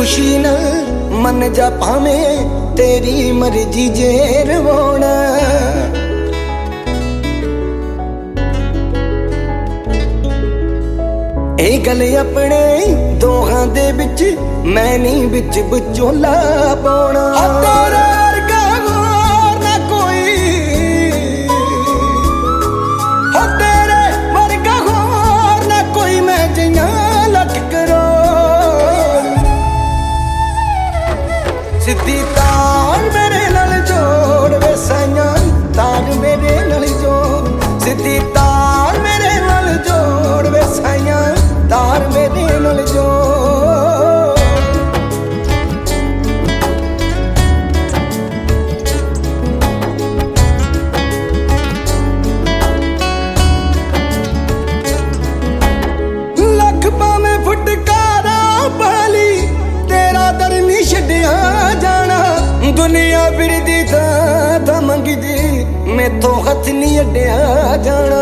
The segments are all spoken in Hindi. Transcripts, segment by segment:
खुशी न मन जा पावे तेरी मर्जी जे रवाना। ए गल अपने दोहां दे बिच मैं नहीं बिच विचोला पाउणा। तेरे वर्गा होर ना कोई, हो तेरे वर्गा होर ना कोई, मैं जियां लख करोड़। सिद्धी तार मेरे नाल जोड़ वे साइयां, तार मेरे नाल जोड़। सिद्धी तार मेरे नाल जोड़ वे साइयां, तार मेरे नाल जोड़। लख पावे फुटकारा पाली, तेरा दर नहीं छड्डिया जाना। दुनिया फिरदी था मंगदी, मैथों हथ नहीं अड्डिया जाना।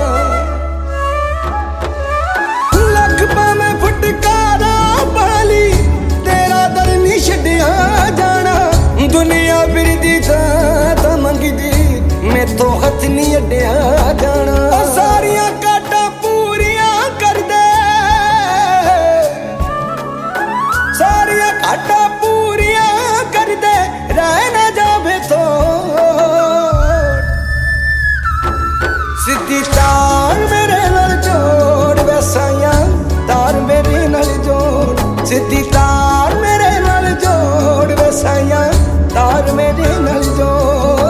लख पावे फुटकारा पाली, तेरा दर नहीं छड्डिया जाना। दुनिया फिरदी था मंगदी, मैथों हथ नहीं अड्डिया जाना। सारियां काटा पूरियां कर दे, सारियां काटा पूरियां कर दे, रह ना जावे तो। सिद्धी तार मेरे नाल जोड़ वे साइयां, तार मेरे नाल जोड़। सिद्धी तार मेरे नाल जोड़ वे साइयां, तार मेरे नाल जोड़।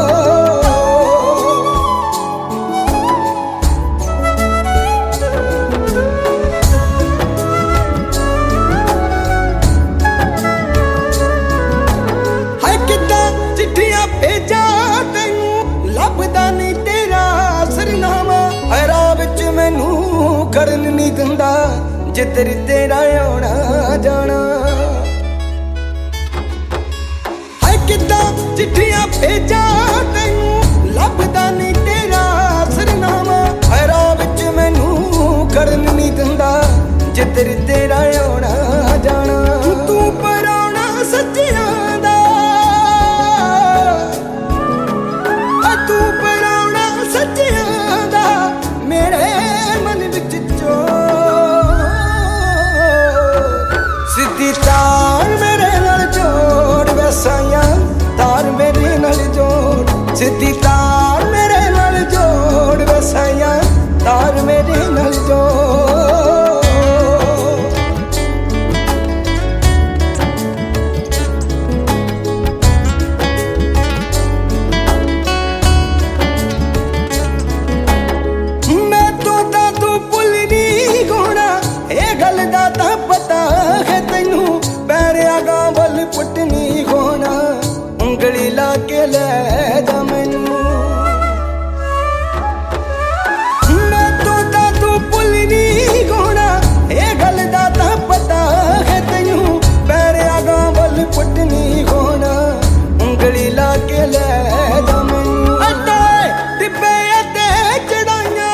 हाय किद्दां चिट्ठियां भेजा तैनूं, लभदा नहीं तेरा सरनामा। राह विच मैनू खड़न नहीं दिंदा, जिधर तेरा आना जाना। हाय किद्दां चिट्ठियां भेजा तैनूं, लभदा नहीं तेरा सरनामा। राह विच मैनू खड़न नहीं दिंदा, जिधर तेरा आना जाना। तू पराउणा सच्चियां दा, तू पराउणा सच्चियां दा, मेरे मन विच चोर। सिद्धी तार मेरे नाल जोड़ वे साइयां, तार मेरे नाल जोड़। सिद्धी तार मेरे नाल जोड़ वे साइयां, तार मेरे नाल जोड़। पुटनी होना उंगली ला के ले जा मैनू, मैं तो तू भुलनी होना। ये गल दा तां पता है तैनू, पैरे आगा वल पुटनी होना उंगली ला के ले जा मैनू। अटे टिब्बे अते चढ़ाइयां,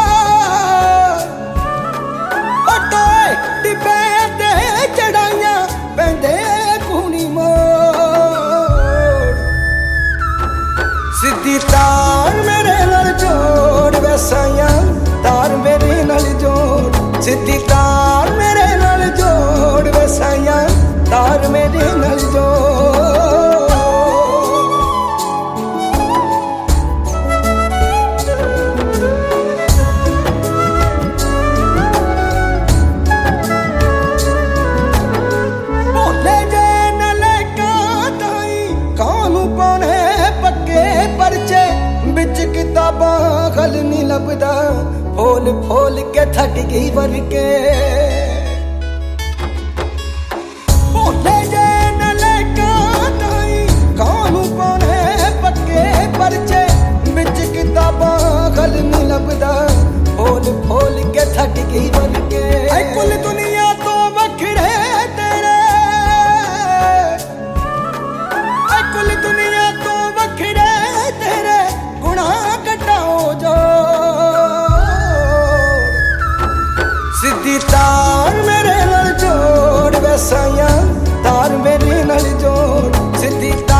अटे टिब्बे अते चढ़ाइयां, पैंदे सिद्धी तार मेरे नाल जोड़ वे साइयां, तार मेरे नाल जोड़। सिद्धी तार मेरे नाल जोड़ वे साइयां, तार मेरे नाल जोड़। भोले जे नलैका ताई कानू पाने पक्के परचे, बिच किताबां खल नहीं लभदा, फोल फोल के थक गई वर के। भोले जे नलैका ताई कानू पाने पक्के परचे, बिच किताबां खल नहीं लभदा, फोल फोल के थक गई वर के। कुल दुनिया तो वखरे तेरे, कुल दुनिया तो वखरे तेरे, गुनाह कटाओ जो। सिद्धी तार मेरे नाल जोड़ वे साइयां, यार मेरी नल जोड़ सीधी